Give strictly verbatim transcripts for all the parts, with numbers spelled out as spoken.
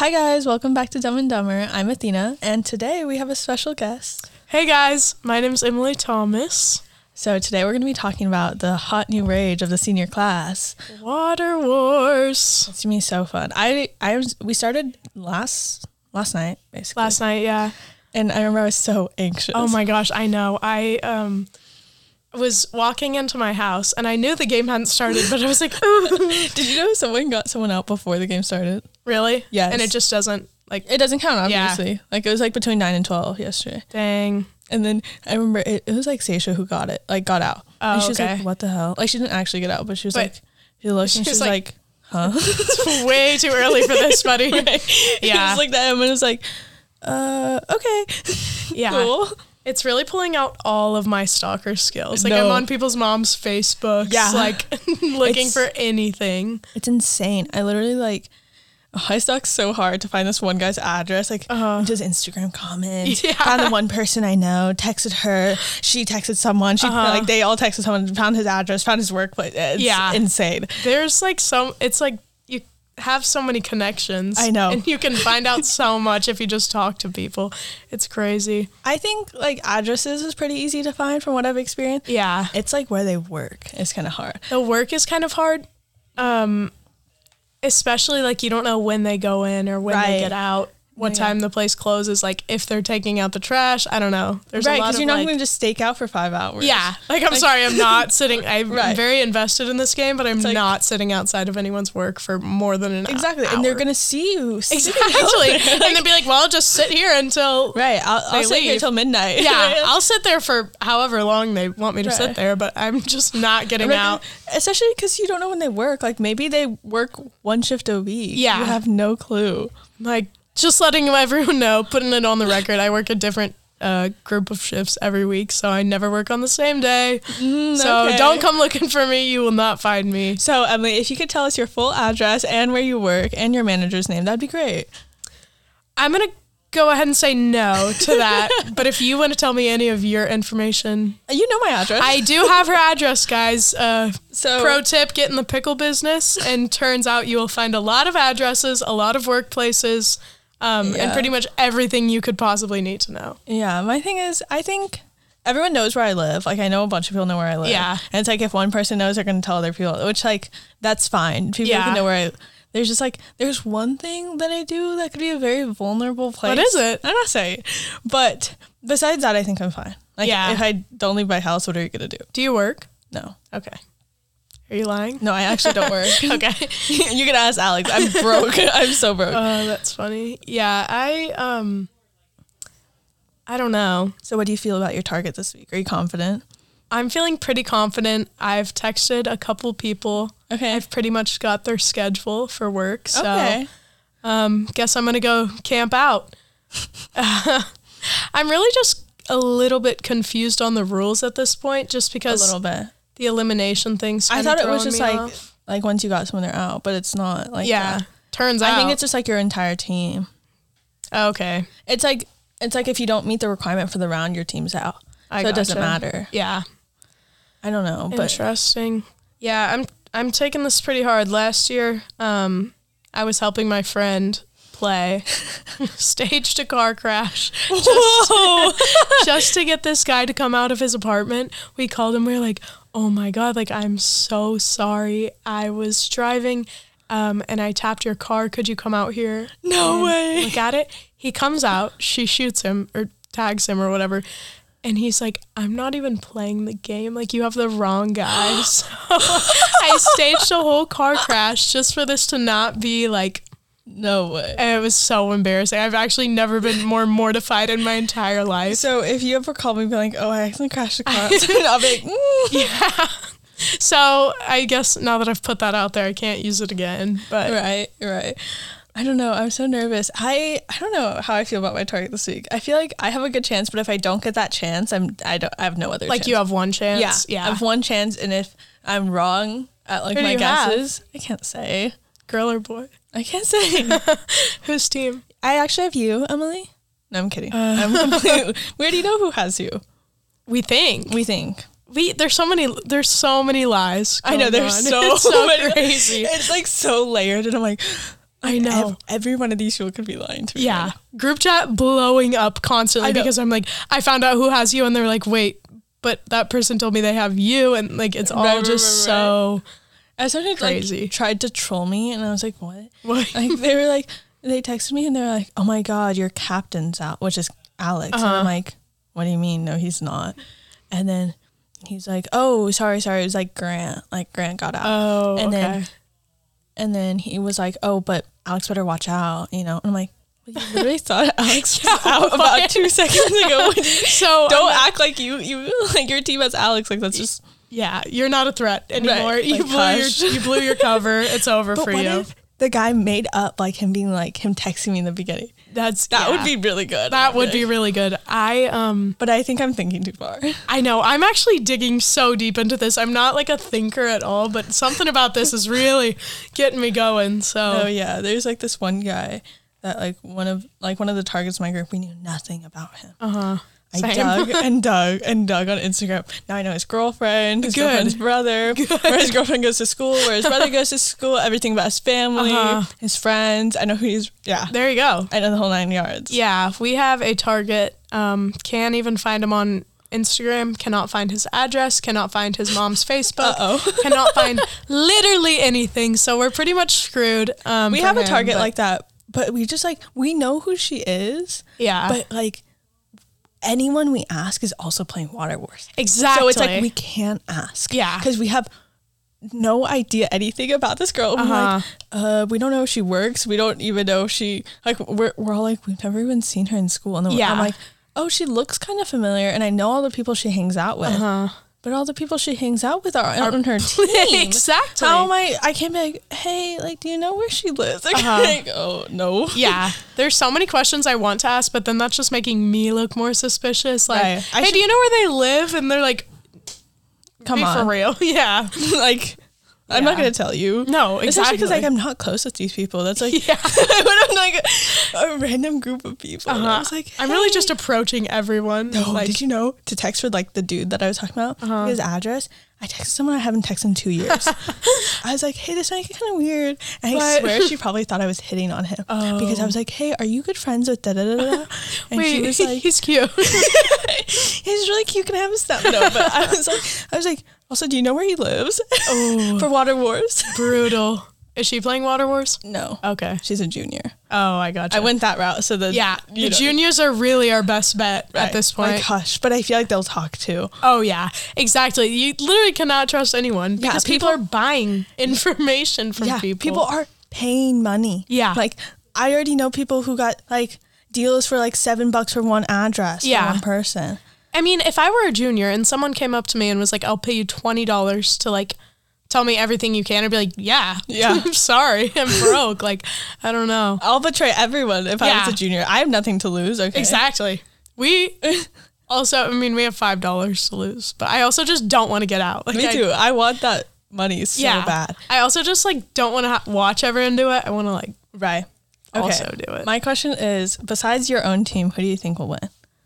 Hi guys, welcome back to Dumb and Dumber. I'm Athena, and today we have a special guest. Hey guys, my name's Emily Thomas. So today we're going to be talking about the hot new rage of the senior class. Water Wars. It's going to be so fun. I, I was, we started last last night, basically. Last night, yeah. And I remember I was so anxious. Oh my gosh, I know. I um was walking into my house, and I knew the game hadn't started, but I was like, Did you know someone got someone out before the game started? really? Yes. And it just doesn't, like, It doesn't count, Yeah. obviously. Like, it was like between nine and twelve yesterday. dang. And then I remember it, it was like Seisha who got it, like got out. Oh, and she was okay. like, what the hell? Like, she didn't actually get out, but she was But like, she looked and she she was was like- like, huh? It's way too early for this, buddy. It Yeah. was like that, and it was like, uh, okay. Yeah. Cool. It's really pulling out all of my stalker skills. Like, No. I'm on people's mom's Facebooks, Yeah. like, looking It's- for anything. It's insane. I literally like, oh, I stalked so hard to find this one guy's address. Like, Uh-huh. went to his Instagram comments. Yeah. Found the one person I know, texted her. She texted someone. She Uh-huh. like they all texted someone. Found his address. Found his workplace. It's Yeah. insane. There's like some, it's like you have so many connections. I know. And you can find out so much if you just talk to people. It's crazy. I think like addresses is pretty easy to find from what I've experienced. Yeah. It's like where they work. It's kind of hard. The work is kind of hard. Um, especially like you don't know when they go in or when Right. they get out, what Yeah. time the place closes, like if they're taking out the trash. I don't know. There's Right, a lot because of you're not like, going to just stake out for five hours. yeah, like I'm sorry, I'm not sitting. I'm Right. very invested in this game, but I'm like- not sitting outside of anyone's work for more than an Exactly, hour. and they're gonna see you. sitting out exactly, there. and they'd be like, "Well, just sit here until." Right, I'll, I'll They sit here leave. till midnight. Yeah, I'll sit there for however long they want me to Right. sit there, but I'm just not getting Right, out. especially because you don't know when they work. Like maybe they work one shift a week. Yeah. you have no clue. Like, just letting everyone know, putting it on the record. I work a different uh, group of shifts every week, so I never work on the same day. Mm, so okay. don't come looking for me. You will not find me. So Emily, if you could tell us your full address and where you work and your manager's name, that'd be great. I'm going to go ahead and say no to that. But if you want to tell me any of your information, You know my address. I do have her address, guys. Uh, so Pro tip, get in the pickle business, and turns out you will find a lot of addresses, a lot of workplaces, um, and Yeah. pretty much everything you could possibly need to know. yeah, my thing is, I think everyone knows where I live. Like I know a bunch of people know where I live. Yeah. and it's like if one person knows, they're gonna tell other people, which like that's fine. People Yeah. can know where I. There's just like there's one thing that I do that could be a very vulnerable place. What is it? I'm not saying, but besides that, I think I'm fine. Like Yeah. if I don't leave my house, what are you gonna do? Do you work? No, Okay. Are you lying? no, I actually don't work. Okay. You can ask Alex. I'm broke. I'm so broke. Oh, that's funny. Yeah, I um I don't know. So what do you feel about your target this week? Are you confident? I'm feeling pretty confident. I've texted a couple people. Okay. I've pretty much got their schedule for work. So okay. um guess I'm going to go camp out. I'm really just a little bit confused on the rules at this point just A because little bit. the elimination thing's I kinda thought it was throwing just me like off. like once you got someone they're out, but it's not like yeah. that. Turns out I think it's just like your entire team. okay. It's like it's like if you don't meet the requirement for the round, your team's out. I so it doesn't gotcha. matter. Yeah. I don't know, but Interesting. Yeah, I'm I'm taking this pretty hard. Last year, um, I was helping my friend play, staged a car crash just, whoa, just to get this guy to come out of his apartment. We called him. We were like, "Oh my god! Like, I'm so sorry. I was driving, um, and I tapped your car. Could you come out here? No and way. Look at it." He comes out. She shoots him or tags him or whatever. And he's like, "I'm not even playing the game. Like, you have the wrong guy." So I staged a whole car crash just for this to not be like, no way. and it was so embarrassing. I've actually never been more mortified in my entire life. So if you ever call me and be like, oh, I accidentally crashed a car, I'll be like, mm. Yeah. So I guess now that I've put that out there, I can't use it again. But Right, right. I don't know. I'm so nervous. I I don't know how I feel about my target this week. I feel like I have a good chance, but if I don't get that chance, I'm I don't I have no other like chance. you have one chance. Yeah, Yeah. I have one chance, and if I'm wrong at like Who do my you have? guesses, I can't say. Girl or boy? I can't say. Whose team? I actually have you, Emily. No, I'm kidding. Uh. I'm completely. Where do you know who has you? We think. We think. We there's so many there's so many lies. I know going there's on. so, It's so many- crazy. It's like so layered, and I'm like, I know. Ev- every one of these people could be lying to me. Yeah. Group chat blowing up constantly I know. because I'm like, I found out who has you and they're like, wait, but that person told me they have you. And like, it's all Right, right, just right, right. so I started crazy. like tried to troll me, and I was like, what? What? Like they were like, they texted me and they were like, oh my god, your captain's out, which is Alex. Uh-huh. And I'm like, what do you mean? No, he's not. And then he's like, oh, sorry, sorry. It was like Grant. Like Grant got out. Oh, and okay. then and then he was like, oh, but Alex better watch out, you know. And I'm like, well, you literally thought Alex was out about two seconds ago. When you, So don't I'm not- act like you you like your team has Alex. Like that's just. yeah, you're not a threat anymore. Right, You like, blew hush. your you blew your cover. It's over But for what you. if the guy made up like him being like him texting me in the beginning? That's That yeah. would be really good. that would be really good. I um But I think I'm thinking too far. I know. I'm actually digging so deep into this. I'm not like a thinker at all, but something about this is really getting me going. So Oh yeah, there's like this one guy that like one of like one of the targets in my group, we knew nothing about him. uh-huh. I Same. dug and dug and dug on Instagram. Now I know his girlfriend, his Good. girlfriend's brother, where his girlfriend goes to school, where his brother goes to school, everything about his family, Uh-huh. his friends. I know who he's, yeah. There you go. I know the whole nine yards. Yeah, we have a target. Um, can't even find him on Instagram. Cannot find his address. Cannot find his mom's Facebook. Uh-oh. Cannot find literally anything. So we're pretty much screwed. Um, We for have a him, target but- like that, but we just like, we know who she is, Yeah, but like anyone we ask is also playing Water Wars. exactly. So it's like we can't ask. Yeah. Because we have no idea anything about this girl. We're Uh-huh. like, uh, we don't know if she works. We don't even know if she, like, we're, we're all like, we've never even seen her in school. And then Yeah. I'm like, oh, she looks kind of familiar. And I know all the people she hangs out with. Uh-huh. But all the people she hangs out with are on her team. Exactly. How am I? I can't be like, hey, like, do you know where she lives? Like, Uh-huh. like, oh, no. Yeah, there's so many questions I want to ask, but then that's just making me look more suspicious. Like, Right. I hey, should- do you know where they live? And they're like, Come be on. for real. Yeah. like, I'm not Yeah. going to tell you. No, Especially exactly. because, like, I'm not close with these people. That's like, Yeah. when I'm like a random group of people. And I Uh-huh. was like, I'm really hey. just approaching everyone. No, like, did you know to text for like the dude that I was talking about, Uh-huh. his address? I texted someone I haven't texted in two years. I was like, hey, this might get kind of weird. And I What? swear she probably thought I was hitting on him Oh. because I was like, hey, are you good friends with da da da da? And Wait, she was like, he's cute. he's really cute. Can I have a snap? No, but I was like, I was like, also, do you know where he lives? Oh. For Water Wars? Brutal. Is she playing Water Wars? No, Okay. she's a junior. Oh, I got I went that route. So the Yeah, you the know, juniors are really our best bet right. at this point. Like, hush, but I feel like they'll talk too. Oh yeah, exactly. You literally cannot trust anyone Yeah, because people, people- are buying information from yeah, people. are paying money. Yeah. Like I already know people who got like deals for like seven bucks for one address Yeah. for one person. I mean, if I were a junior and someone came up to me and was like, "I'll pay you twenty dollars to like tell me everything you can," I'd be like, "Yeah, Yeah. I'm sorry, I'm broke." Like, I don't know. I'll betray everyone if I Yeah. was a junior. I have nothing to lose. Okay. Exactly. We also, I mean, we have five dollars to lose, but I also just don't want to get out. Like, Me I- too. I want that money so yeah, bad. I also just like don't want to ha- watch everyone do it. I want to like Right. Okay. also do it. My question is, besides your own team, who do you think will win?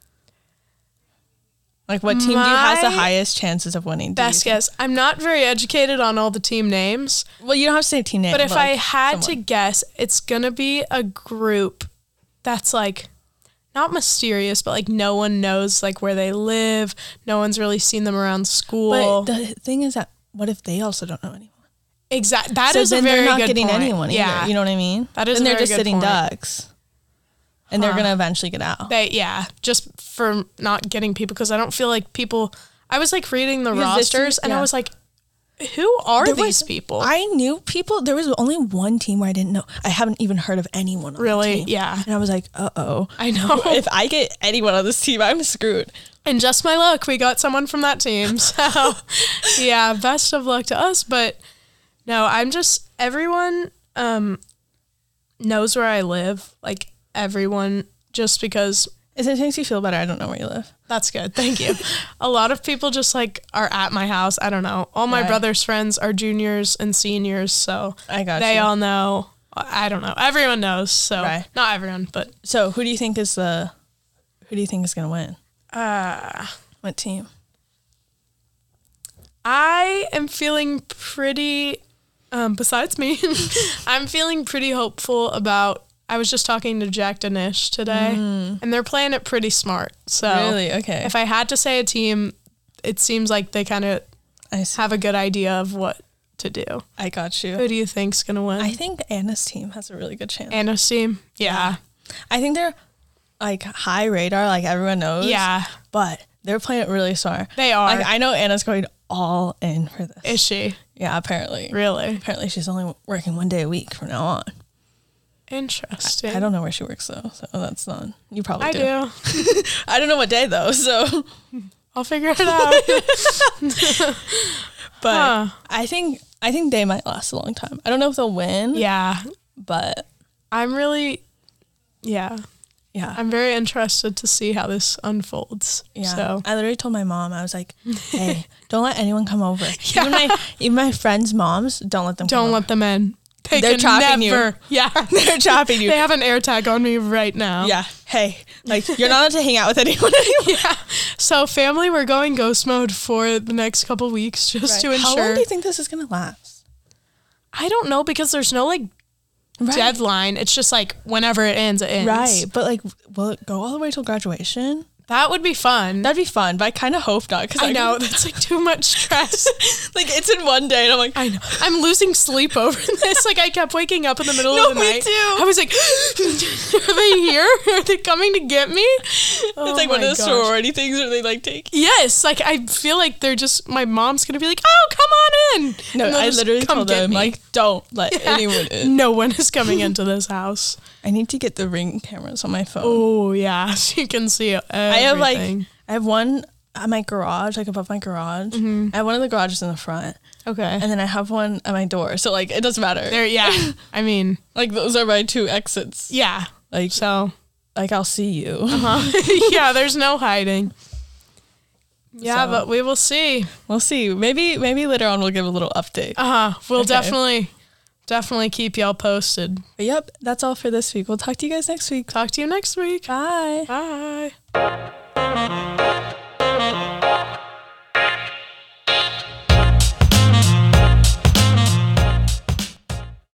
Like, what team do you has the My highest chances of winning? do you Best think? guess. I'm not very educated on all the team names. Well, you don't have to say team name. But if I like, had to someone. guess, it's gonna be a group that's like not mysterious, but like no one knows like where they live. No one's really seen them around school. But the thing is that, what if they also don't know anyone? Exactly. That so is then a very they're not good getting point. anyone either. Yeah. You know what I mean? That is Then a they're very just good sitting point. ducks. And they're Huh. going to eventually get out. They yeah, just for not getting people because I don't feel like people. I was like reading the Because this rosters team- and I yeah. was like, who are There these was- people? I knew people. There was only one team where I didn't know. I haven't even heard of anyone on Really? the team. Yeah. And I was like, uh-oh. I know. If I get anyone on this team, I'm screwed. And just my luck, we got someone from that team. So, yeah, best of luck to us. But no, I'm just, everyone um, knows where I live. Like, everyone, just because If it makes you feel better, I don't know where you live. that's good. Thank you. A lot of people just, like, are at my house. I don't know. All my Right. brother's friends are juniors and seniors. So, I got they you. all know. I don't know. Everyone knows. So, Right. not everyone, but So who do you think is the, who do you think is going to win? uh, What team? I am feeling pretty Um, besides me, I'm feeling pretty hopeful about. I was just talking to Jack Danish today, mm. and they're playing it pretty smart. So really, okay. If I had to say a team, it seems like they kind of have a good idea of what to do. I got you. Who do you think's gonna win? I think Anna's team has a really good chance. Anna's team, yeah. I think they're like high radar, like everyone knows. Yeah, but they're playing it really smart. They are. Like I know Anna's going all in for this. Is she? Yeah, apparently. Really? Apparently, she's only working one day a week from now on. Interesting. I, I don't know where she works though, so that's not. You probably I do. do. I don't know what day though, so I'll figure it out. But huh. I think I think they might last a long time. I don't know if they'll win. Yeah, but I'm really, yeah, yeah. I'm very interested to see how this unfolds. Yeah. So I literally told my mom, I was like, "Hey, don't let anyone come over. Yeah. Even my even my friends' moms, don't let them. Don't come let over. them in. They They're can trapping never. you. Yeah, They're trapping you. They have an air tag on me right now. Yeah. Hey, like you're not allowed to hang out with anyone anymore. Yeah. So family, we're going ghost mode for the next couple weeks just Right. to ensure. How long do you think this is gonna last? I don't know because there's no like Right. deadline. It's just like whenever it ends, it ends. Right. But like, will it go all the way till graduation? That would be fun. That'd be fun, but I kind of hope not. Cause I I know that's like too much stress. like it's in one day, and I'm like, I know. I'm losing sleep over this. Like I kept waking up in the middle No, of the me night. too. I was like, are they here? Are they coming to get me? it's like one of the sorority things where they like take. Yes, like I feel like they're just. My mom's gonna be like, "Oh, come on in." No, And they'll I just literally come told get them me. like, don't let Yeah. anyone in. No one is coming into this house. I need to get the Ring cameras on my phone. Oh yeah, so you can see everything. I have like I have one at my garage, like above my garage. Mm-hmm. I have one of the garages in the front, okay, and then I have one at my door. So like it doesn't matter. there. Yeah, I mean, Like those are my two exits. yeah. Like So, like I'll see you. uh-huh. Yeah, there's no hiding. Yeah, So- but we will see. We'll see. Maybe maybe later on we'll give a little update. Uh huh. We'll Okay. definitely, definitely keep y'all posted. But yep, that's all for this week. We'll talk to you guys next week. Talk to you next week. Bye. Bye.